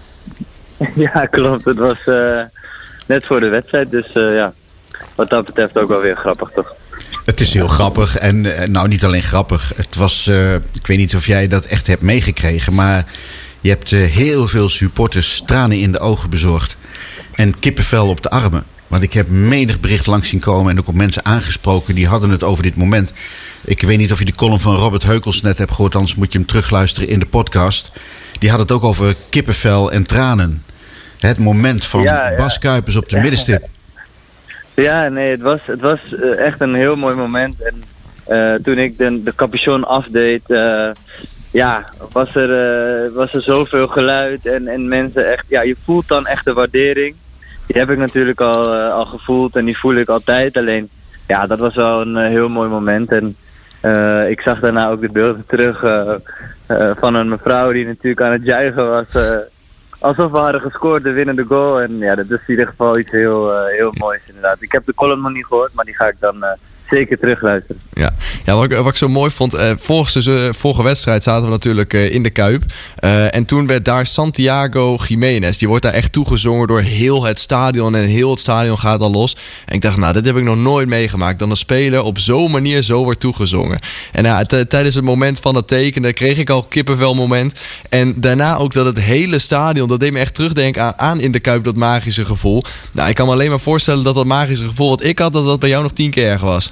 Ja, klopt. Het was uh, net voor de wedstrijd, dus uh, ja, wat dat betreft ook wel weer grappig, toch? Het is heel grappig en uh, nou niet alleen grappig. Het was, uh, ik weet niet of jij dat echt hebt meegekregen, maar je hebt uh, heel veel supporters tranen in de ogen bezorgd en kippenvel op de armen. Want ik heb menig bericht langs zien komen en ook op mensen aangesproken die hadden het over dit moment. Ik weet niet of je de column van Robert Heukels net hebt gehoord, anders moet je hem terugluisteren in de podcast. Die had het ook over kippenvel en tranen. Het moment van ja, ja. Bas Kuipers op de ja. middenstip. Ja, nee, het was, het was uh, echt een heel mooi moment. En uh, toen ik de, de capuchon afdeed, uh, ja, was er, uh, was er zoveel geluid en, en mensen echt, ja, je voelt dan echt de waardering. Die heb ik natuurlijk al, uh, al gevoeld en die voel ik altijd. Alleen, ja, dat was wel een uh, heel mooi moment. En uh, ik zag daarna ook de beelden terug uh, uh, van een mevrouw die natuurlijk aan het juichen was. Uh, alsof we hadden gescoord, de winnende goal. En ja, dat is in ieder geval iets heel, uh, heel moois inderdaad. Ik heb de column nog niet gehoord, maar die ga ik dan uh, zeker terugluisteren. Ja, ja wat, ik, wat ik zo mooi vond, uh, vorige, vorige wedstrijd zaten we natuurlijk uh, in de Kuip. Uh, en toen werd daar Santiago Jiménez. Die wordt daar echt toegezongen door heel het stadion. En heel het stadion gaat al los. En ik dacht, nou, dit heb ik nog nooit meegemaakt. Dan een speler op zo'n manier zo wordt toegezongen. En ja, t- tijdens het moment van het tekenen kreeg ik al kippenvel moment. En daarna ook dat het hele stadion, dat deed me echt terugdenken aan, aan in de Kuip, dat magische gevoel. Nou, ik kan me alleen maar voorstellen dat dat magische gevoel wat ik had, dat dat bij jou nog tien keer erg was.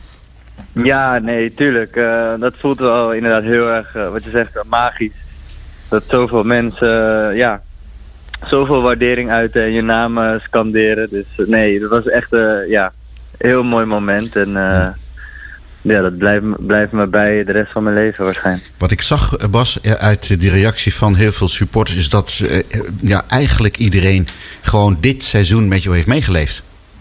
Ja, nee, tuurlijk. Uh, dat voelt wel inderdaad heel erg, uh, wat je zegt, uh, magisch. Dat zoveel mensen, uh, ja, zoveel waardering uiten en je naam uh, scanderen. Dus uh, nee, dat was echt een uh, ja, heel mooi moment. En uh, ja. ja, dat blijft, blijft me bij de rest van mijn leven waarschijnlijk. Wat ik zag, Bas, uit die reactie van heel veel supporters, is dat uh, ja, eigenlijk iedereen gewoon dit seizoen met jou heeft meegeleefd.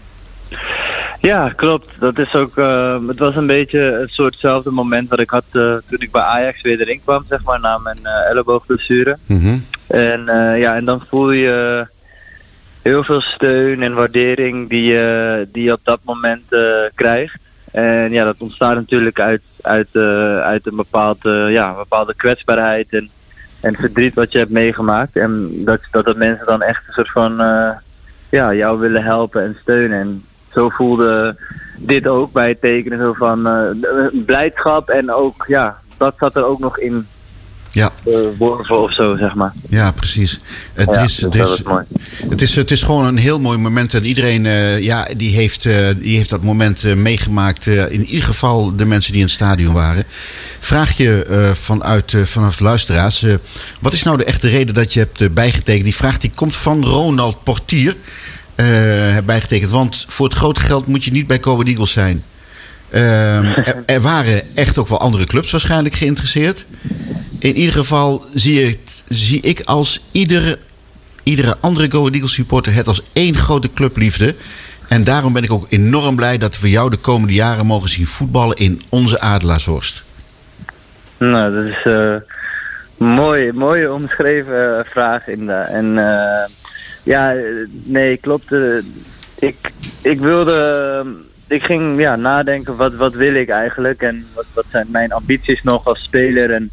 Ja, klopt. Dat is ook, uh, het was een beetje een soortzelfde moment wat ik had uh, toen ik bij Ajax weer erin kwam, zeg maar, na mijn uh, elleboogblessure. Mm-hmm. En uh, ja, en dan voel je heel veel steun en waardering die, uh, die je op dat moment uh, krijgt. En ja, dat ontstaat natuurlijk uit, uit, uh, uit een, bepaald, uh, ja, een bepaalde kwetsbaarheid en, en verdriet wat je hebt meegemaakt. En dat, dat de mensen dan echt een soort van uh, ja, jou willen helpen en steunen. En zo voelde dit ook bij het tekenen zo van uh, blijdschap en ook, ja, dat zat er ook nog in. Ja. Uh, worven of zo, zeg maar. Ja, precies. Het, ja, is, het, is, is mooi. Het, is, het is gewoon een heel mooi moment. En iedereen uh, ja, die heeft, uh, die heeft dat moment uh, meegemaakt. Uh, in ieder geval de mensen die in het stadion waren. Vraag je uh, vanuit, uh, vanaf de luisteraars. Uh, wat is nou de echte reden dat je hebt uh, bijgetekend? Die vraag die komt van Ronald Portier. Uh, heb bijgetekend. Want voor het grote geld moet je niet bij Go Ahead Eagles zijn. Uh, er, er waren echt ook wel andere clubs waarschijnlijk geïnteresseerd. In ieder geval zie ik, zie ik als iedere, iedere andere Go Ahead Eagles supporter het als één grote clubliefde. En daarom ben ik ook enorm blij dat we jou de komende jaren mogen zien voetballen in onze Adelaarshorst. Nou, dat is een uh, mooie, mooie omschreven vraag inderdaad. En uh, ja, nee, klopt. Uh, ik, ik wilde... Uh, Ik ging ja, nadenken, wat, wat wil ik eigenlijk en wat, wat zijn mijn ambities nog als speler en,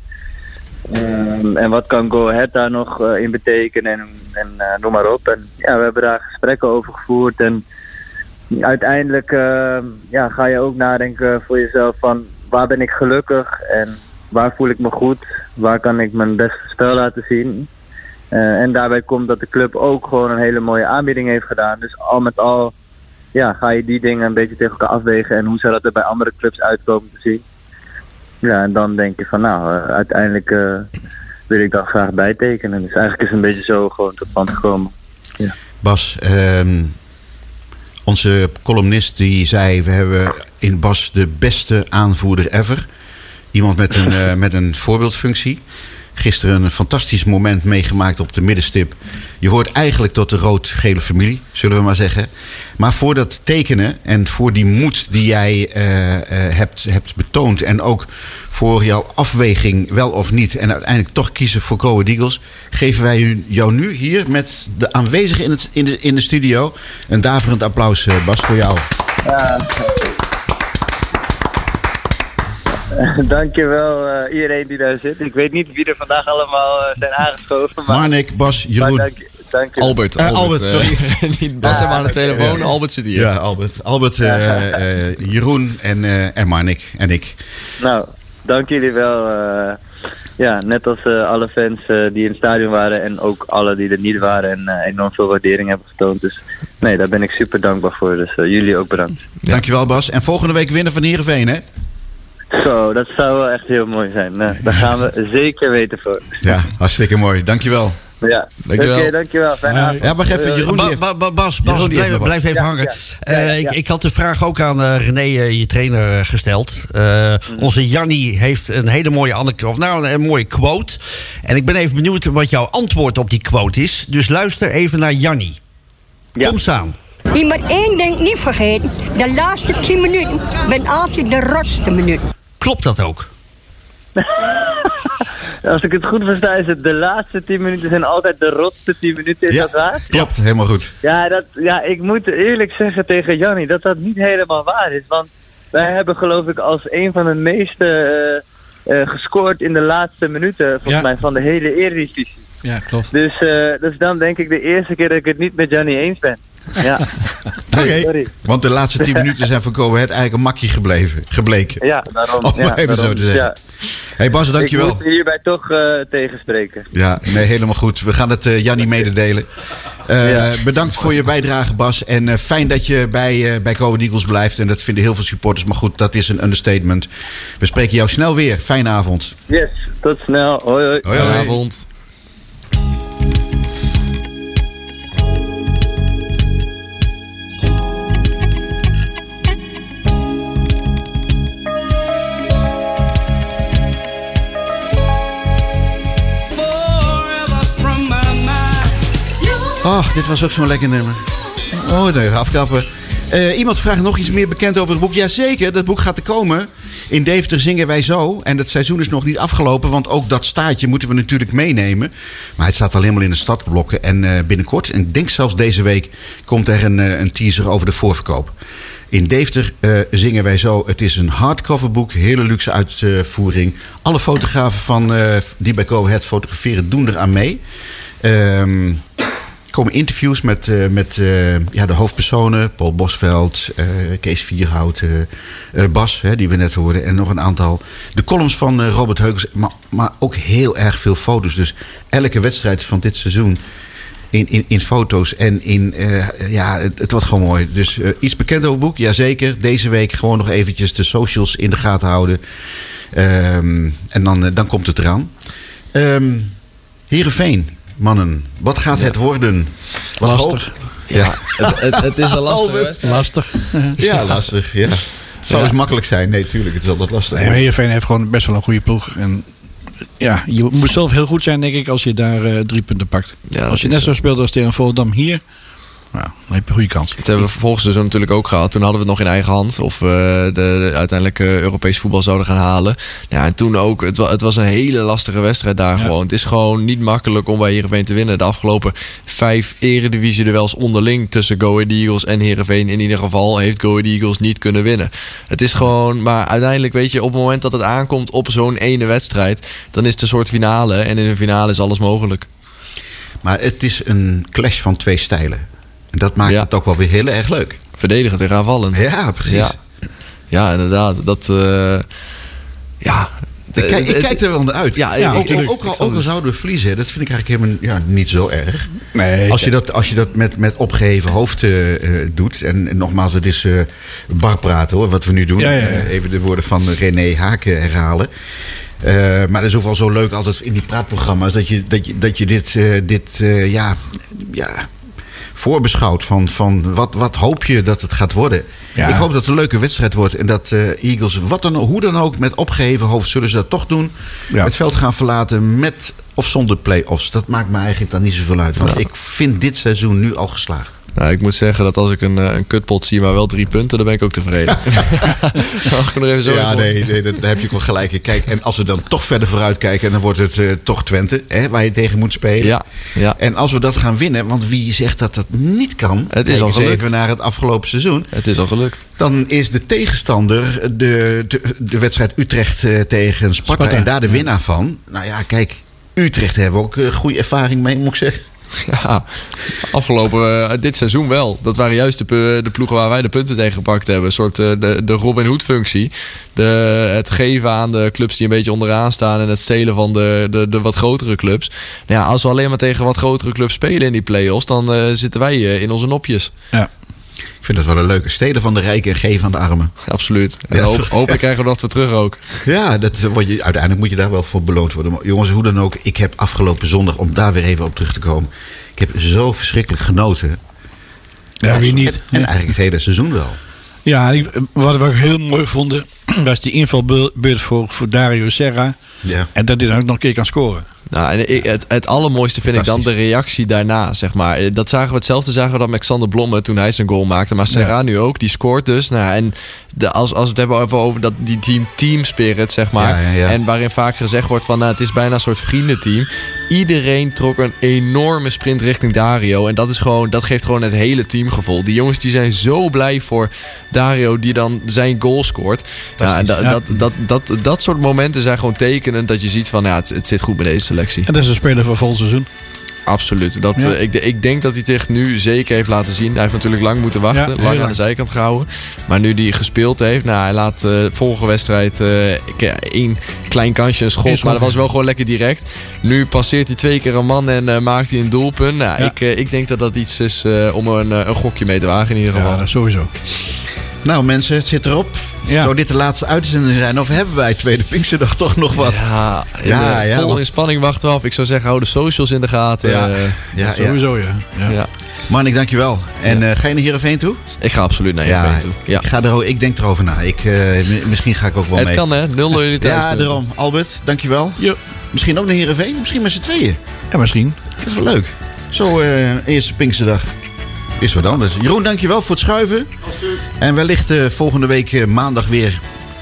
um, en wat kan Go Ahead daar nog uh, in betekenen en, en uh, noem maar op. En ja, we hebben daar gesprekken over gevoerd en uiteindelijk uh, ja, ga je ook nadenken voor jezelf van waar ben ik gelukkig en waar voel ik me goed, waar kan ik mijn beste spel laten zien. Uh, en daarbij komt dat de club ook gewoon een hele mooie aanbieding heeft gedaan. Dus al met al ja, ga je die dingen een beetje tegen elkaar afwegen en hoe zou dat er bij andere clubs uitkomen te zien. Ja, en dan denk je van nou, uh, uiteindelijk uh, wil ik dat graag bijtekenen. Dus eigenlijk is het een beetje zo gewoon tot stand gekomen. Ja. Bas, um, onze columnist die zei, we hebben in Bas de beste aanvoerder ever. Iemand met een, uh, met een voorbeeldfunctie. Gisteren een fantastisch moment meegemaakt op de middenstip. Je hoort eigenlijk tot de rood-gele familie, zullen we maar zeggen. Maar voor dat tekenen en voor die moed die jij uh, uh, hebt, hebt betoond... en ook voor jouw afweging wel of niet... en uiteindelijk toch kiezen voor Go Ahead Eagles... geven wij jou nu hier met de aanwezigen in, het, in, de, in de studio... een daverend applaus, uh, Bas, voor jou. Ja. Dankjewel uh, iedereen die daar zit. Ik weet niet wie er vandaag allemaal uh, zijn aangeschoven. Maar... Marnik, Bas, Jeroen. Dank, dank Albert, uh, Albert, Albert, sorry. Uh, niet Bas hebben ah, aan de okay, telefoon, ja. Albert zit hier. Ja, Albert. Albert, uh, uh, Jeroen en, uh, en Marnik en ik. Nou, dank jullie wel. Uh, ja, net als uh, alle fans uh, die in het stadion waren en ook alle die er niet waren en uh, enorm veel waardering hebben getoond. Dus nee, daar ben ik super dankbaar voor. Dus uh, jullie ook bedankt. Ja. Dankjewel, Bas. En volgende week winnen van Heerenveen, hè? Zo, dat zou wel echt heel mooi zijn. Nou, daar gaan we zeker weten voor. Ja, hartstikke mooi. Dankjewel. Ja, oké, okay, dankjewel. Fijne avond. Ja, wacht even. Jeroen ba, ba, ba, Bas, Bas Jeroen blijf, blijf even ja, hangen. Ja, ja, ja, ja. Uh, ik, ik had de vraag ook aan uh, René, uh, je trainer, gesteld. Uh, mm. Onze Jannie heeft een hele mooie anekdote, nou, een, een mooie quote. En ik ben even benieuwd wat jouw antwoord op die quote is. Dus luister even naar Jannie. Ja. Kom samen. Je moet één ding niet vergeten. De laatste tien minuten ben altijd de rotste minuten. Klopt dat ook? Als ik het goed versta is het de laatste tien minuten zijn altijd de rotste tien minuten. Is ja, dat waar? Klopt, helemaal goed. Ja, dat, ja, ik moet eerlijk zeggen tegen Jannie dat dat niet helemaal waar is. Want wij hebben geloof ik als een van de meeste uh, uh, gescoord in de laatste minuten volgens ja. mij van de hele Eredivisie. Ja, klopt. Dus, uh, dus dan denk ik de eerste keer dat ik het niet met Jannie eens ben. Ja. Oké, okay. Want de laatste tien minuten zijn voor Go Ahead eigenlijk een makkie gebleven, gebleken. Ja, daarom. Om ja, even daarom, zo te zeggen. Ja. Hey Bas, dankjewel. Ik moet hierbij toch uh, tegenspreken. Ja, nee, helemaal goed. We gaan het uh, Jannie mededelen. Uh, ja. Bedankt voor je bijdrage, Bas. En uh, fijn dat je bij, uh, bij Go Ahead Eagles blijft. En dat vinden heel veel supporters. Maar goed, dat is een understatement. We spreken jou snel weer. Fijne avond. Yes, tot snel. Hoi, hoi. Hoi, hoi. Fijne avond. Oh, dit was ook zo'n lekker nummer. Oh, even afkappen. Uh, iemand vraagt nog iets meer bekend over het boek. Jazeker, dat boek gaat er komen. In Deventer zingen wij zo. En het seizoen is nog niet afgelopen, want ook dat staartje moeten we natuurlijk meenemen. Maar het staat al helemaal in de startblokken. En uh, binnenkort, en ik denk zelfs deze week, komt er een, uh, een teaser over de voorverkoop. In Deventer uh, zingen wij zo. Het is een hardcover boek, hele luxe uitvoering. Alle fotografen van, uh, die bij Go Ahead fotograferen doen eraan mee. Um, komen interviews met, uh, met uh, ja, de hoofdpersonen. Paul Bosveld, uh, Kees Vierhout, uh, uh, Bas, hè, die we net hoorden. En nog een aantal. De columns van uh, Robert Heukels. Maar, maar ook heel erg veel foto's. Dus elke wedstrijd van dit seizoen in, in, in foto's. En in, uh, ja, het, het wordt gewoon mooi. Dus uh, iets bekend over het boek? Jazeker. Deze week gewoon nog eventjes de socials in de gaten houden. Um, en dan, uh, dan komt het eraan. Um, Heerenveen. Mannen, wat gaat ja. het worden? Wat lastig. Hoop? Ja, ja. het, het, het is een lastig. Lastig. Ja, lastig. Ja. Het zou ja. eens makkelijk zijn. Nee, tuurlijk. Het is altijd lastig. Nee, Heerenveen heeft gewoon best wel een goede ploeg. En ja, je moet zelf heel goed zijn, denk ik, als je daar uh, drie punten pakt. Ja, als je net zo, zo speelt als tegen Volendam hier, nou, dan heb je een goede kans. Dat hebben we vorig seizoen natuurlijk ook gehad. Toen hadden we het nog in eigen hand. Of we de, de uiteindelijk uh, Europees voetbal zouden gaan halen. Ja, en toen ook. Het, het was een hele lastige wedstrijd daar ja. gewoon. Het is gewoon niet makkelijk om bij Heerenveen te winnen. De afgelopen vijf eredivisie-duels onderling tussen Go Ahead Eagles en Heerenveen in ieder geval heeft Go Ahead Eagles niet kunnen winnen. Het is gewoon. Maar uiteindelijk weet je, op het moment dat het aankomt op zo'n ene wedstrijd, dan is het een soort finale. En in een finale is alles mogelijk. Maar het is een clash van twee stijlen. En dat maakt ja. het ook wel weer heel erg leuk. Verdedigen tegen aanvallend. Ja, precies. Ja, ja inderdaad. Dat, uh, ja. Ik kijk, ik kijk er wel naar uit. Ja, ja, ook, ook, ook, al, ook al zouden we verliezen, dat vind ik eigenlijk helemaal ja, niet zo erg. Nee, als, je dat, als je dat met, met opgeheven hoofd uh, doet. En, en nogmaals, het is uh, bar praten hoor, wat we nu doen. Ja, ja, ja. Uh, even de woorden van René Haken herhalen. Uh, maar dat is ook wel zo leuk altijd in die praatprogramma's dat je, dat je, dat je dit, uh, dit uh, ja, ja, voorbeschouwt van, van wat, wat hoop je dat het gaat worden. Ja. Ik hoop dat het een leuke wedstrijd wordt en dat uh, Eagles, wat dan, hoe dan ook, met opgeheven hoofd zullen ze dat toch doen. Ja. Het veld gaan verlaten met of zonder play-offs. Dat maakt me eigenlijk dan niet zoveel uit. Want ja. ik vind dit seizoen nu al geslaagd. Nou, ik moet zeggen dat als ik een, een kutpot zie, maar wel drie punten, dan ben ik ook tevreden. Mag ik er even zo ja, nee, nee, dat, daar heb je ook wel gelijk in. Kijk, en als we dan toch verder vooruit kijken, dan wordt het uh, toch Twente, hè, waar je tegen moet spelen. Ja, ja. En als we dat gaan winnen, want wie zegt dat dat niet kan? Het is al gelukt. Even naar het afgelopen seizoen. Het is al gelukt. Dan is de tegenstander de, de, de wedstrijd Utrecht uh, tegen Sparta, Sparta en daar de winnaar van. Nou ja, kijk, Utrecht hebben we ook uh, goede ervaring mee, moet ik zeggen. Ja, afgelopen uh, dit seizoen wel. Dat waren juist de, de ploegen waar wij de punten tegen gepakt hebben. Een soort uh, de, de Robin Hood functie. De, het geven aan de clubs die een beetje onderaan staan en het stelen van de, de, de wat grotere clubs. Nou ja, als we alleen maar tegen wat grotere clubs spelen in die play-offs, dan uh, zitten wij uh, in onze nopjes. Ja. Ik vind dat wel een leuke. Steden van de rijken en geven aan de armen. Absoluut. En ja. hoop, hopelijk krijgen we dat weer terug ook. Ja, dat word je, uiteindelijk moet je daar wel voor beloond worden. Maar jongens, hoe dan ook. Ik heb afgelopen zondag, om daar weer even op terug te komen. Ik heb zo verschrikkelijk genoten. Ja, wie niet? En, en eigenlijk het hele seizoen wel. Ja, wat we ook heel mooi vonden, was die invalbeurt voor, voor Dario Serra. Ja. En dat hij dan ook nog een keer kan scoren. Nou, en het, het allermooiste vind ik dan de reactie daarna, zeg maar. Dat zagen we hetzelfde zagen we dan met Xander Blomme toen hij zijn goal maakte. Maar Serra ja. nu ook, die scoort dus. Nou, en de, als, als we het hebben over, over dat, die team, team spirit, zeg maar. Ja, ja, ja. En waarin vaak gezegd wordt van, nou, het is bijna een soort vriendenteam. Iedereen trok een enorme sprint richting Dario. En dat, is gewoon, dat geeft gewoon het hele teamgevoel. Die jongens die zijn zo blij voor Dario die dan zijn goal scoort. Ja, en da, ja. Dat, dat, dat, dat soort momenten zijn gewoon tekenend dat je ziet van, ja, het, het zit goed bij deze selectie. En dat is een speler voor vol seizoen. Absoluut. Dat, ja. uh, ik, ik denk dat hij het echt nu zeker heeft laten zien. Hij heeft natuurlijk lang moeten wachten. Ja, lang aan de zijkant gehouden. Maar nu hij gespeeld heeft. Nou, hij laat uh, vorige wedstrijd uh, één klein kansje, een schot. Maar dat was wel gewoon lekker direct. Nu passeert hij twee keer een man en uh, maakt hij een doelpunt. Nou, ja. ik, uh, ik denk dat dat iets is uh, om een, uh, een gokje mee te wagen in ieder geval. Ja, sowieso. Nou mensen, het zit erop. Ja. Zou dit de laatste uitzending zijn? Of hebben wij tweede Pinksterdag toch nog wat? Ja, ja, ja vol wat... in spanning wachten we af. Ik zou zeggen, hou de socials in de gaten. Ja, uh, ja sowieso ja. ja. ja. Man, ik dank je wel. En ja. uh, ga je naar Heerenveen toe? Ik ga absoluut naar Heerenveen ja, toe. Ja. Ik, ga er, ik denk erover na. Ik, uh, misschien ga ik ook wel het mee. Het kan hè, nul loyaliteitspunten. Ja, daarom. Albert, dank je wel. Jo. Misschien ook naar Heerenveen? Misschien met z'n tweeën? Ja, misschien. Dat is wel leuk. Zo, uh, eerste Pinksterdag. Is wat anders. Jeroen, dankjewel voor het schuiven. En wellicht uh, volgende week uh, maandag weer.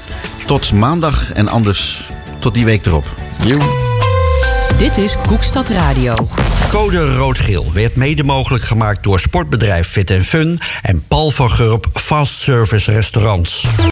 Tot maandag en anders tot die week erop. Jo. Dit is Koekstad Radio. Code Rood-Geel werd mede mogelijk gemaakt door sportbedrijf Fit en Fun en Paul van Gurp Fast Service Restaurants.